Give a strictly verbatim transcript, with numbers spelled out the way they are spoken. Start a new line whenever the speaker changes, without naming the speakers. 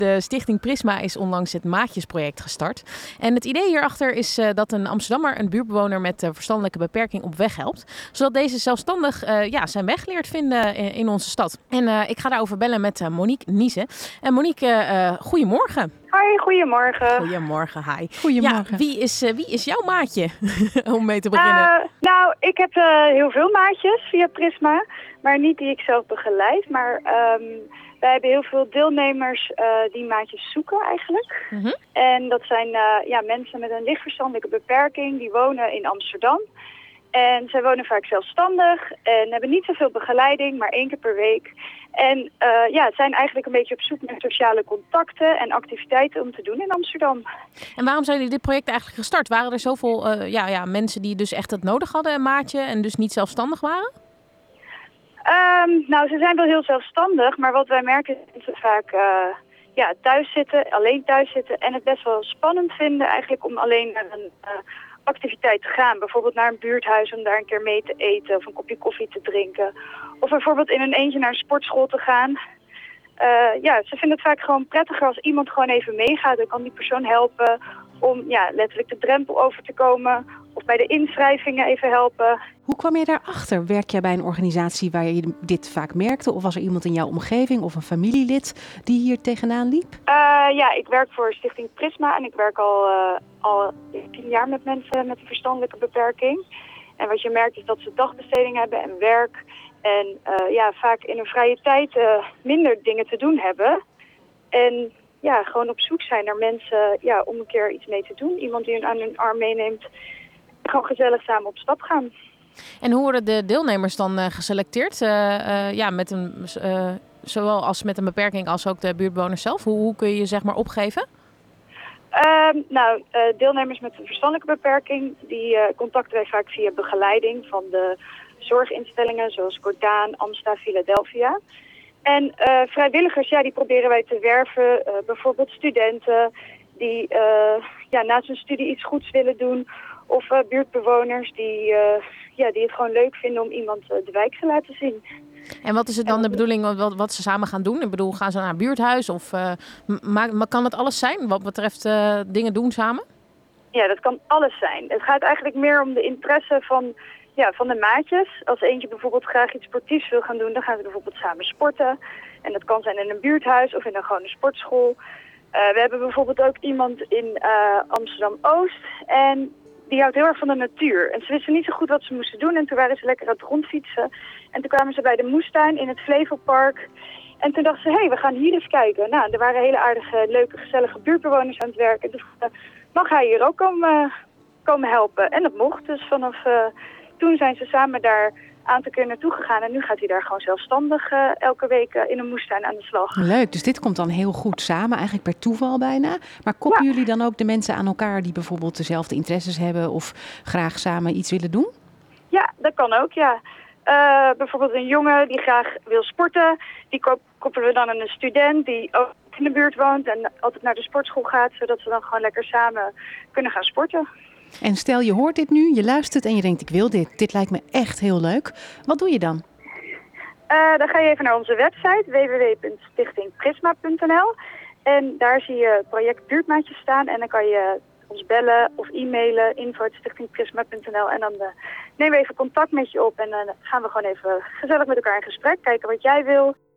De Stichting Prisma is onlangs het Maatjesproject gestart. En het idee hierachter is uh, dat een Amsterdammer een buurtbewoner met uh, verstandelijke beperking op weg helpt. Zodat deze zelfstandig uh, ja, zijn weg leert vinden in, in onze stad. En uh, ik ga daarover bellen met uh, Monique Niese. En Monique, uh, goedemorgen.
Hoi, goedemorgen.
Goedemorgen, hi.
Goedemorgen.
Ja, wie, is, uh, wie is jouw maatje om mee te beginnen?
Uh, nou, ik heb uh, heel veel maatjes via Prisma, maar niet die ik zelf begeleid. Maar um, wij hebben heel veel deelnemers uh, die maatjes zoeken eigenlijk. Mm-hmm. En dat zijn uh, ja, mensen met een licht verstandelijke beperking, die wonen in Amsterdam. En zij wonen vaak zelfstandig en hebben niet zoveel begeleiding, maar één keer per week. En uh, ja, zijn eigenlijk een beetje op zoek naar sociale contacten en activiteiten om te doen in Amsterdam.
En waarom zijn jullie dit project eigenlijk gestart? Waren er zoveel uh, ja, ja, mensen die dus echt het nodig hadden, een maatje, en dus niet zelfstandig waren?
Um, nou, ze zijn wel heel zelfstandig, maar wat wij merken is dat ze vaak uh, ja, thuis zitten, alleen thuis zitten en het best wel spannend vinden eigenlijk om alleen naar een uh, activiteit te gaan. Bijvoorbeeld naar een buurthuis om daar een keer mee te eten of een kopje koffie te drinken. Of bijvoorbeeld in een eentje naar een sportschool te gaan. Uh, ja, ze vinden het vaak gewoon prettiger als iemand gewoon even meegaat. Dan kan die persoon helpen om ja, letterlijk de drempel over te komen. Of bij de inschrijvingen even helpen.
Hoe kwam je daarachter? Werk jij bij een organisatie waar je dit vaak merkte? Of was er iemand in jouw omgeving of een familielid die hier tegenaan liep?
Uh, ja, ik werk voor Stichting Prisma en ik werk al, uh, al tien jaar met mensen met een verstandelijke beperking. En wat je merkt is dat ze dagbesteding hebben en werk. En uh, ja, vaak in hun vrije tijd uh, minder dingen te doen hebben. En ja, gewoon op zoek zijn naar mensen ja, om een keer iets mee te doen. Iemand die hun aan hun arm meeneemt. Gewoon gezellig samen op stap gaan.
En hoe worden de deelnemers dan uh, geselecteerd? Uh, uh, ja, met een, uh, zowel als met een beperking als ook de buurtbewoners zelf. Hoe, hoe kun je je zeg maar opgeven?
Uh, nou, uh, deelnemers met een verstandelijke beperking, die uh, contacten wij vaak via begeleiding van de zorginstellingen zoals Cordaan, Amsta, Philadelphia. En uh, vrijwilligers, ja, die proberen wij te werven. Uh, bijvoorbeeld studenten die uh, ja, naast hun studie iets goeds willen doen. Of uh, buurtbewoners die, uh, ja, die het gewoon leuk vinden om iemand uh, de wijk te laten zien.
En wat is het dan en, de bedoeling wat, wat ze samen gaan doen? Ik bedoel, gaan ze naar een buurthuis? Of uh, maar, maar kan het alles zijn wat betreft uh, dingen doen samen?
Ja, dat kan alles zijn. Het gaat eigenlijk meer om de interesse van, ja, van de maatjes. Als eentje bijvoorbeeld graag iets sportiefs wil gaan doen, dan gaan ze bijvoorbeeld samen sporten. En dat kan zijn in een buurthuis of in een gewone sportschool. Uh, we hebben bijvoorbeeld ook iemand in uh, Amsterdam-Oost en die houdt heel erg van de natuur. En ze wisten niet zo goed wat ze moesten doen. En toen waren ze lekker aan het rondfietsen. En toen kwamen ze bij de moestuin in het Flevopark. En toen dachten ze, hé, hey, we gaan hier eens kijken. Nou, er waren hele aardige, leuke, gezellige buurtbewoners aan het werken. Dus uh, mag hij hier ook komen, uh, komen helpen? En dat mocht. Dus vanaf uh, toen zijn ze samen daar aan te kunnen naartoe gegaan. En nu gaat hij daar gewoon zelfstandig uh, elke week uh, in een moestuin aan de slag.
Leuk, dus dit komt dan heel goed samen, eigenlijk per toeval bijna. Maar koppelen ja. jullie dan ook de mensen aan elkaar die bijvoorbeeld dezelfde interesses hebben of graag samen iets willen doen?
Ja, dat kan ook, ja. Uh, bijvoorbeeld een jongen die graag wil sporten. Die koppelen we dan aan een student die ook in de buurt woont en altijd naar de sportschool gaat, zodat ze dan gewoon lekker samen kunnen gaan sporten.
En stel je hoort dit nu, je luistert en je denkt ik wil dit. Dit lijkt me echt heel leuk. Wat doe je dan?
Uh, dan ga je even naar onze website w w w punt stichting prisma punt n l. En daar zie je het project Buurtmaatjes staan. En dan kan je ons bellen of e-mailen info at stichting prisma punt n l. En dan uh, nemen we even contact met je op. En dan uh, gaan we gewoon even gezellig met elkaar in gesprek. Kijken wat jij wil.